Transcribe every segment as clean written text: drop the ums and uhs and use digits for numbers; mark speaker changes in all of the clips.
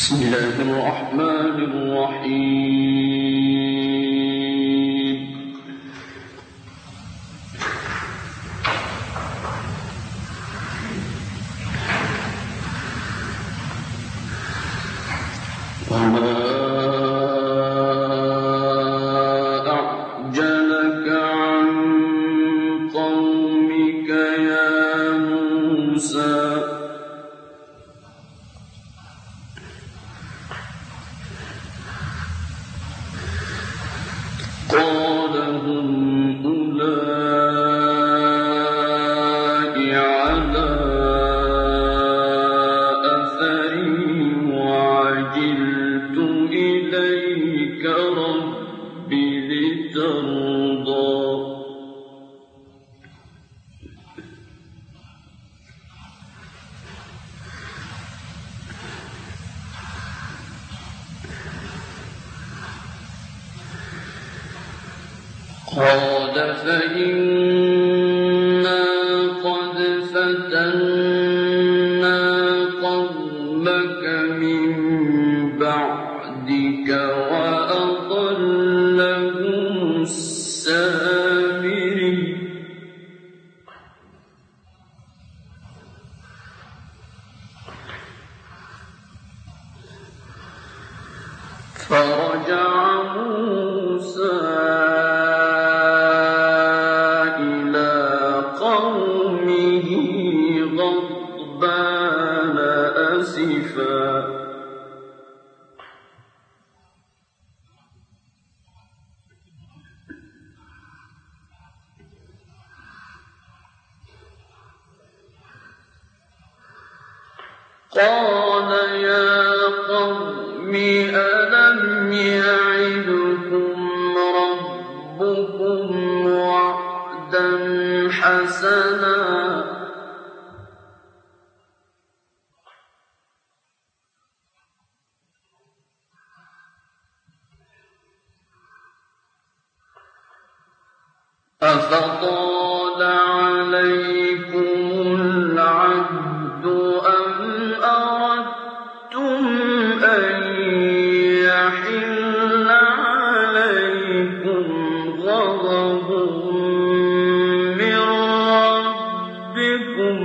Speaker 1: بسم الله الرحمن الرحيم. وما أعجلك عن قومك يا موسى قال هم أولئك على أثري وعجلت إليك رب لترضى قال فإنا قد فتنا قومك من بعدك وأضلهم السامري فرجع موسى غضبان أسفا قال يا قوم ألم يعدكم ربكم وعدا حسنا أفطال عليكم العهد أم أردتم أن يحل عليكم غضب من ربكم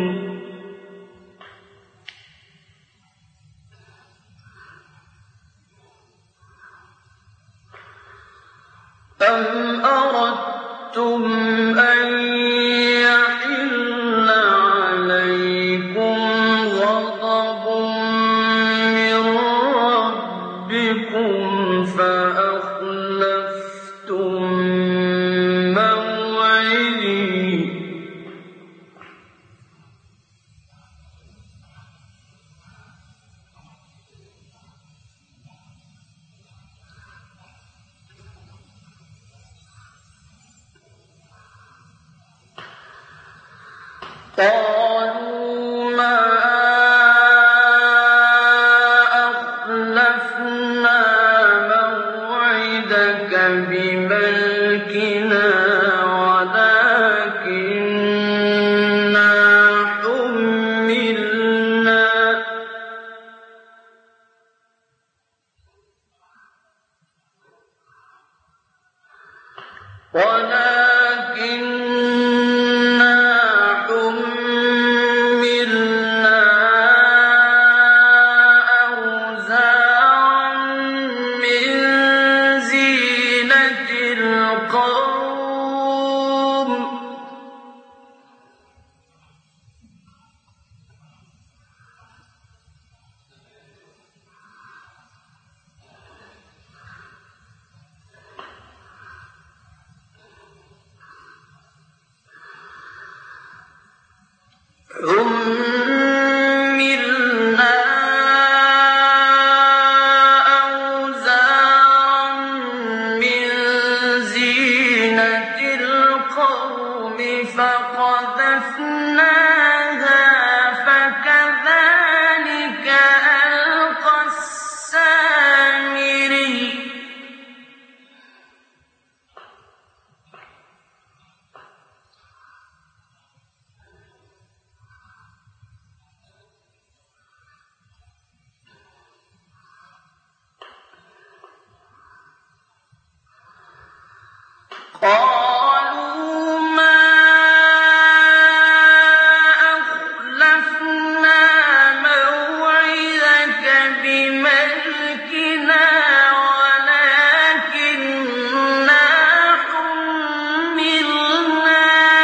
Speaker 1: أم أردتم أن يحل عليكم غضب من ربكم فأخلفتم موعدي قالوا ما أخلفنا موعدك بملكنا ولكننا حملنا أوزارا من زينة القوم قالوا ما أخلفنا موعدك بملكنا ولكننا حملنا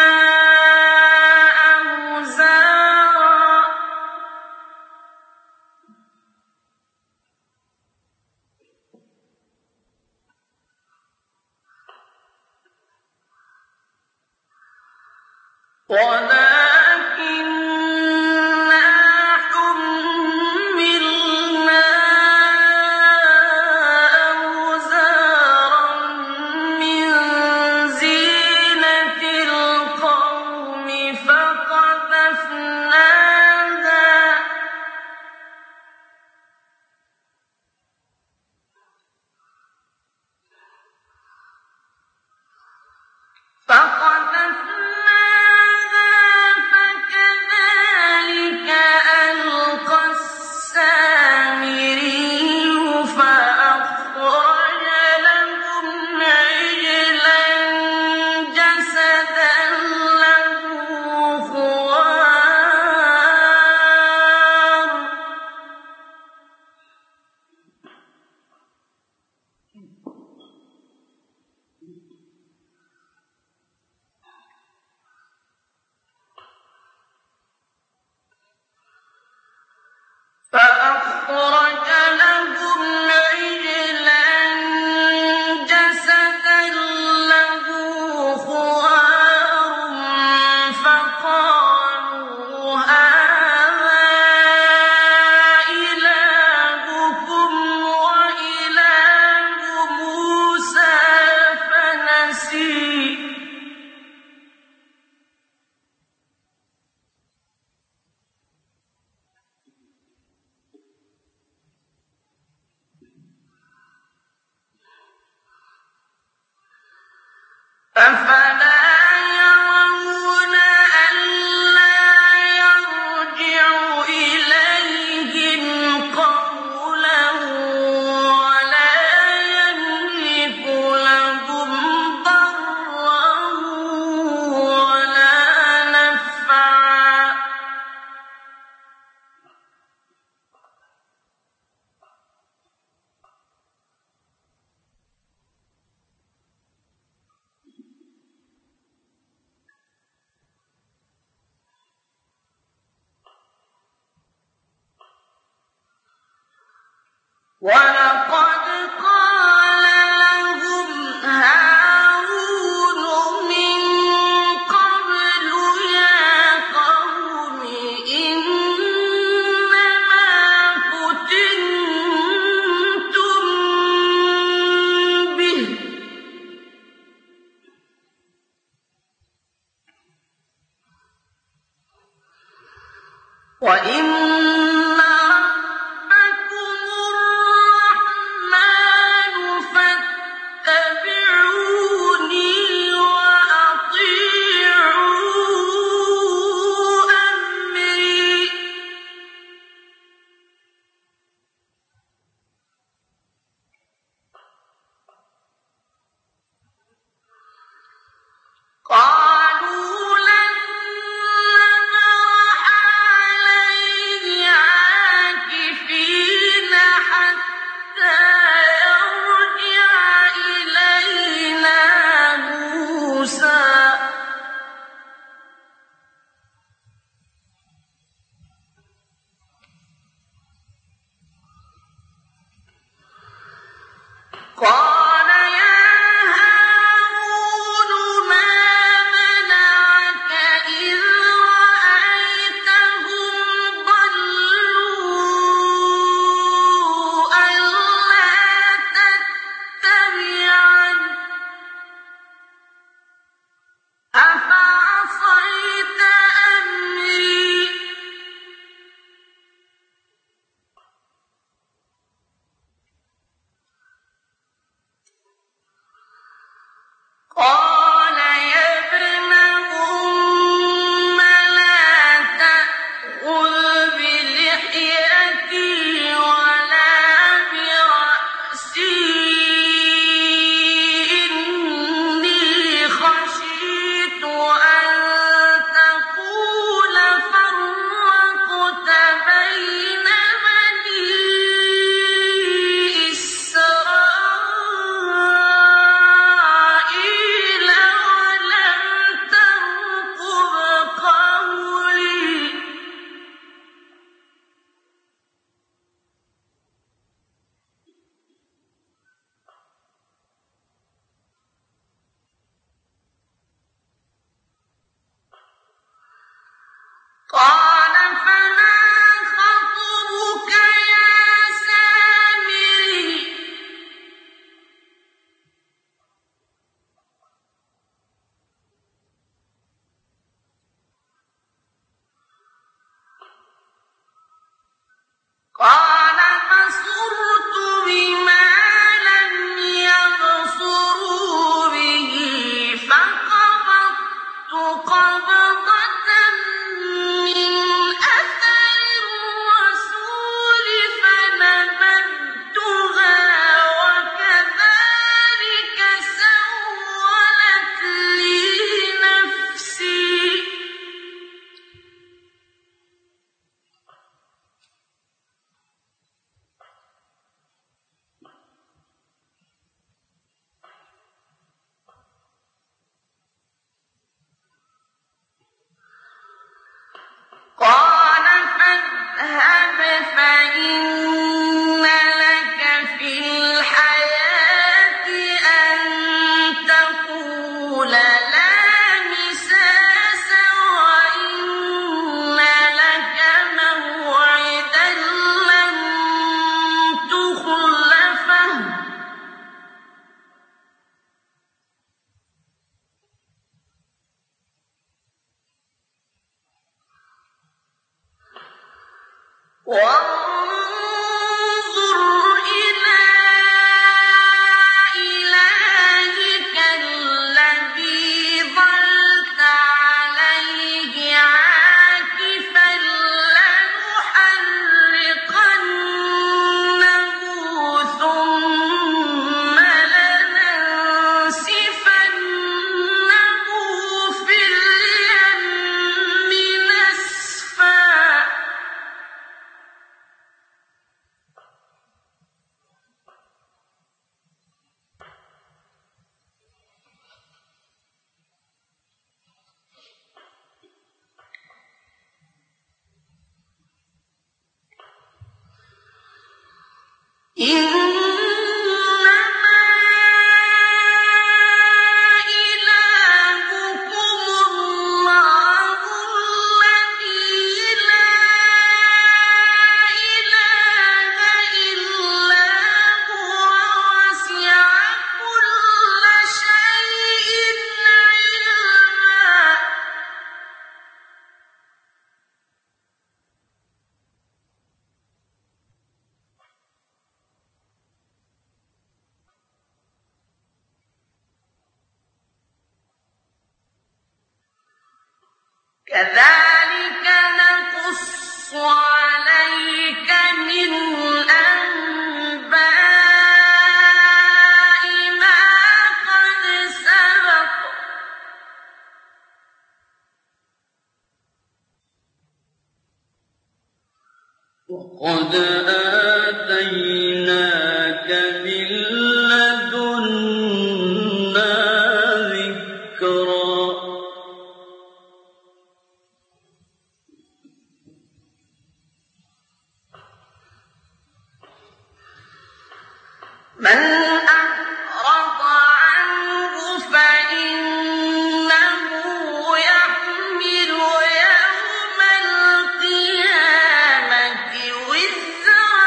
Speaker 1: أوزارا من زينة القوم فقذفناها فكذلك ألقى السامري فأخرج لهم عجلا جسدا له خوار فأخرج لهم عجلا جسدا له خوار فقالوا هذا إلهكم وإله موسى فنسي أفلا يرون ألا يرجع إليهم قولا ولا يملك لهم ضرا ولا نفعا ولقد قال لهم هارون من قبل يا قوم إنما فتنتم به وإن ربكم الرحمن فاتبعوني وأطيعوا أمري قالوا لن نبرح عليه عاكفين حتى يرجع إلينا موسى قال يا هارون ما منعك إذ رأيتهم ضلوا ألا تتبعني أفعصيت أمري قال يا ابن أم لا تأخذ بلحيتي ولا برأسي إني فإن لك في الحياة أن تقول لا مساس وإن لك موعدا لن تخلفه وانظر إلى إلهك الذي ظلت عليه عاكفا لنحرقنه ثم لننسفنه في اليم نسفا إنما إلهكم الله الذي لا إله إلا هو وسع كل شيء علما كذلك نقص عليك من أنباء ما قد سبق وقد آتيناك من لدنا ذكرا من أعرض عنه فإنه يحمل يوم القيامة وزرا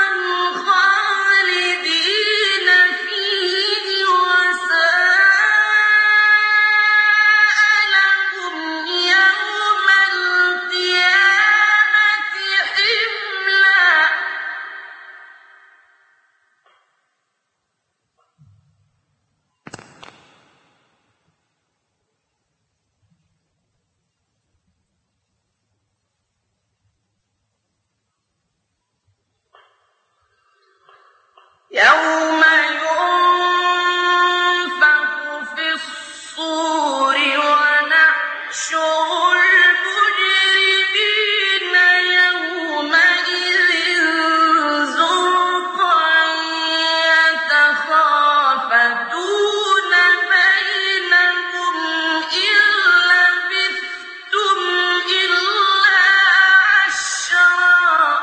Speaker 1: خالدين فيه وساء لهم يوم القيامة حملا يوم ينفخ في الصور ونحشر المجرمين يومئذ زرقا يتخافتون بينهم إن لبثتم إلا عشرا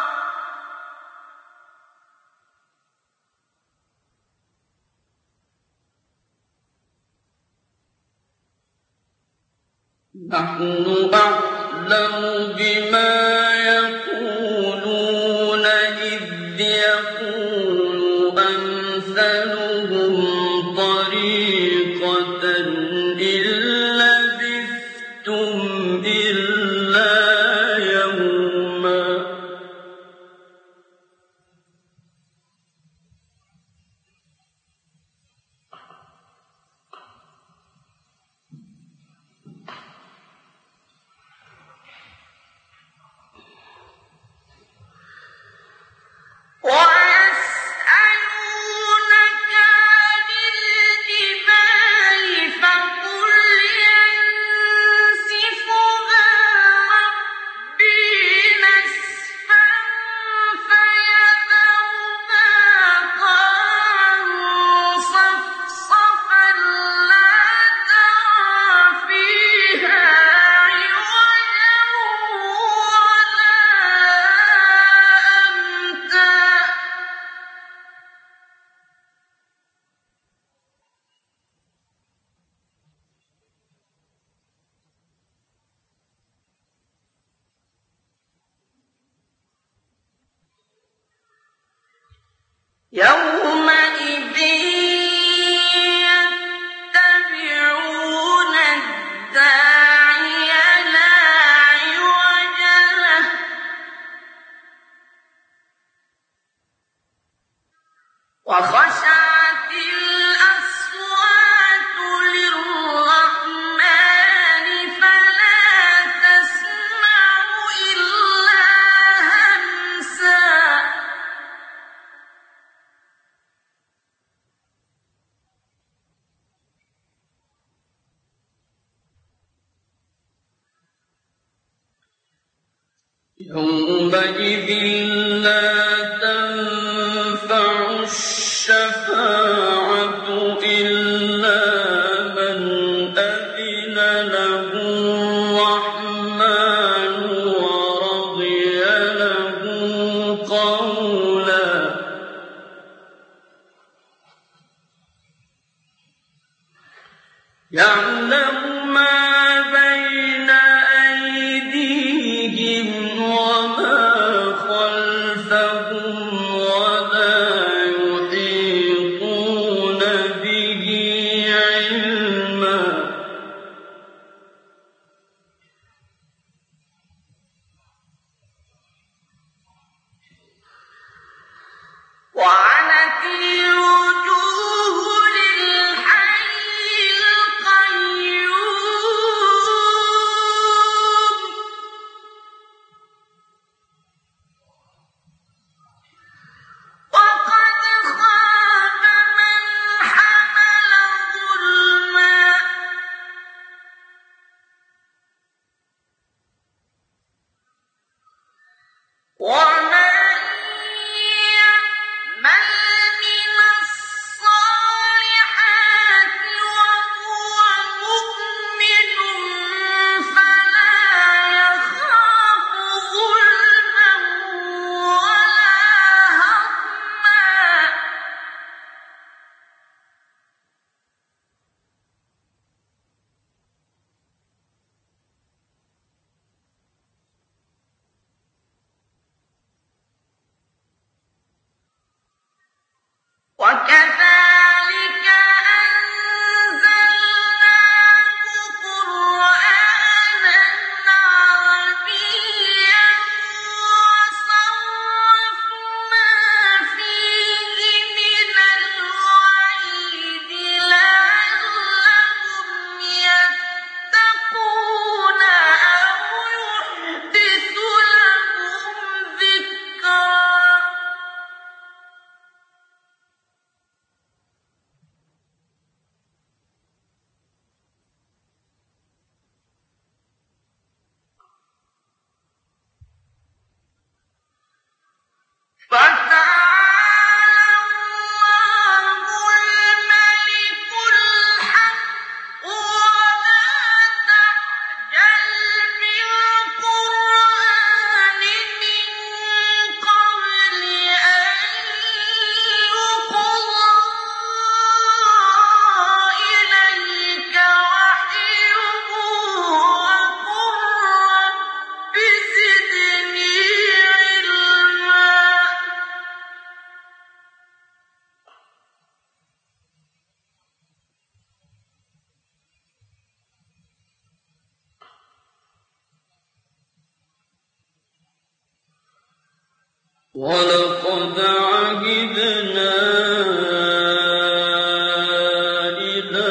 Speaker 1: نحن أعلم بما يقولون إذ يقول أمثلهم طريقة إن لبثتم إلا يوما ويسألونك عن يومئذ يتبعون الداعي لا عوج له وخشعت الأصوات للرحمن فلا تسمع إلا همسا يومئذ لا تنفع الشفاعة إلا من أذن له الرحمن ورضي له قولا يعلم ما بين أيديهم وما خلفهم ولا يحيطون به علما وعنت الوجوه للحي القيوم وقد خاب من حمل ظلما ومن يعمل من الصالحات وهو مؤمن فلا يخاف ظلما ولا هضما وكذلك أنزلناه قرآنا عربيا وصرفنا فيه من الوعيد لعلهم يتقون أو يحدث لهم ذكرا فتعالى الله الملك الحق ولا تعجل بالقرآن من قبل أن يقضى إليك وحيه وقل رب زدني علما ولقد عهدنا إلى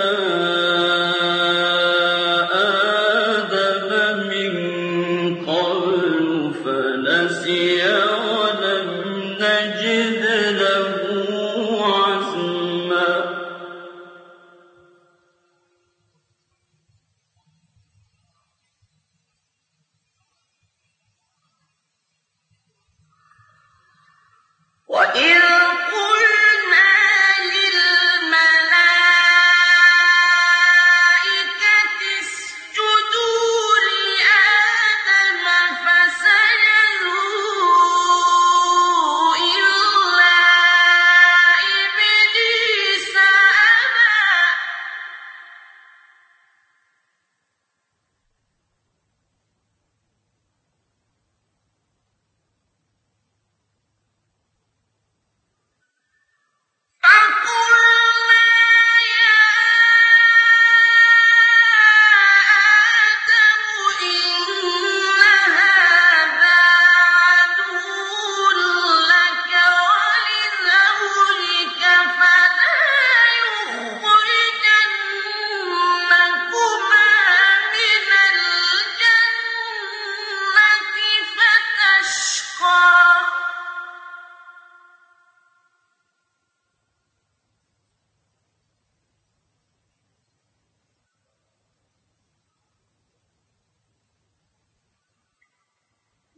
Speaker 1: آدم من قبل فنسي ولم نجد له عزما وإذ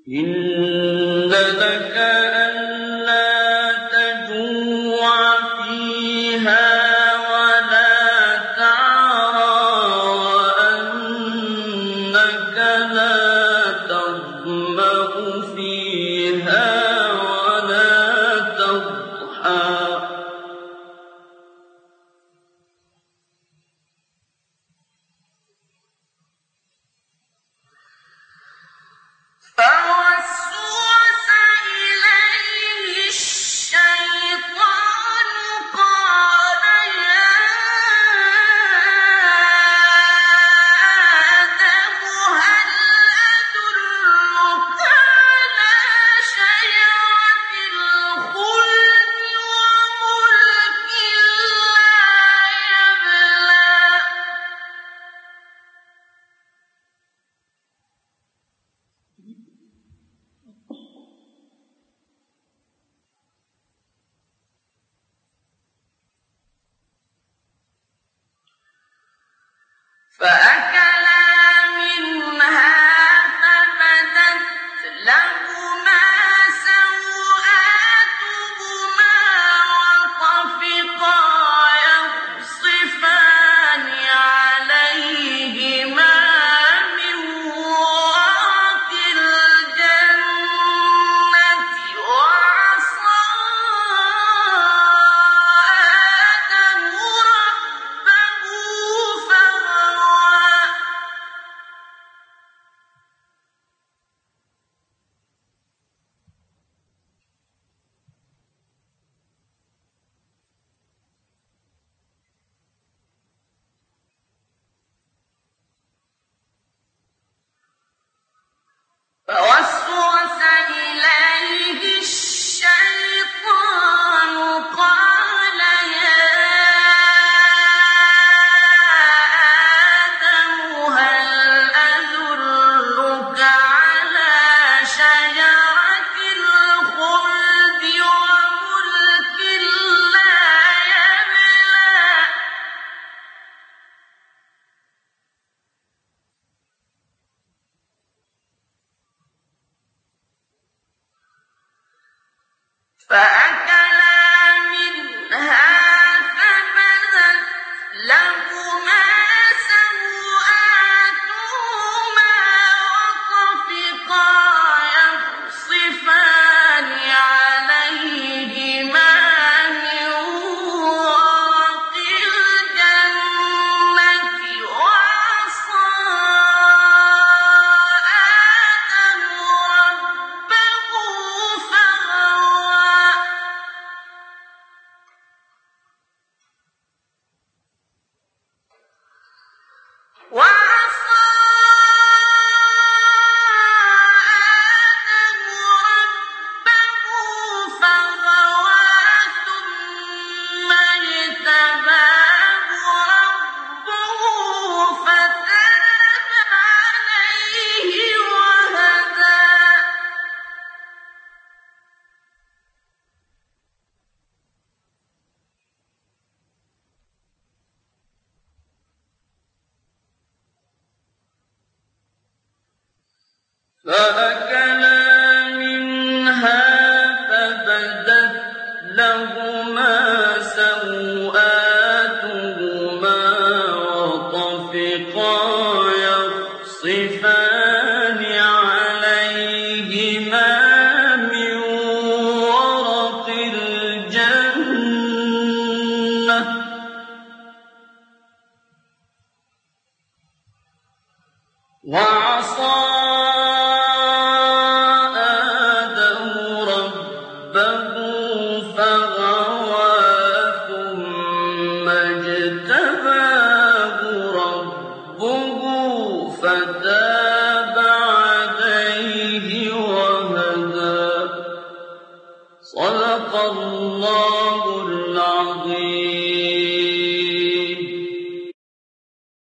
Speaker 1: إن لك ألا تجوع فيها ولا تعرى وأنك لا تظمأ فيها ولا تضحى فوسوس إليه الشيطان قال يا آدم هل أدلك على شجرة الخلد وملك لا يبلى فأكلا منها فبدت لهما سوآتهما وطفقا يخصفان عليهما من ورق الجنة وعصى آدم ربه فغوى فوسوس إليه الشيطان قال يا آدم هل أدلك على شجرة الخلد وملك لا يبلى فأكلا منها فبدت لهما سوآتهما وطفقا يخصفان عليهما من ورق الجنة وعصى آدم ربه فغوى وعصى آدم ربه فغوى ثم اجتباه ربه فتاب عليه وهدى فأكلا منها فبدت لهما سوآتهما وطفقا يخصفان عليهما من ورق الجنة وعصى آدم ربه فغوى ثم اجتباه ربه فتاب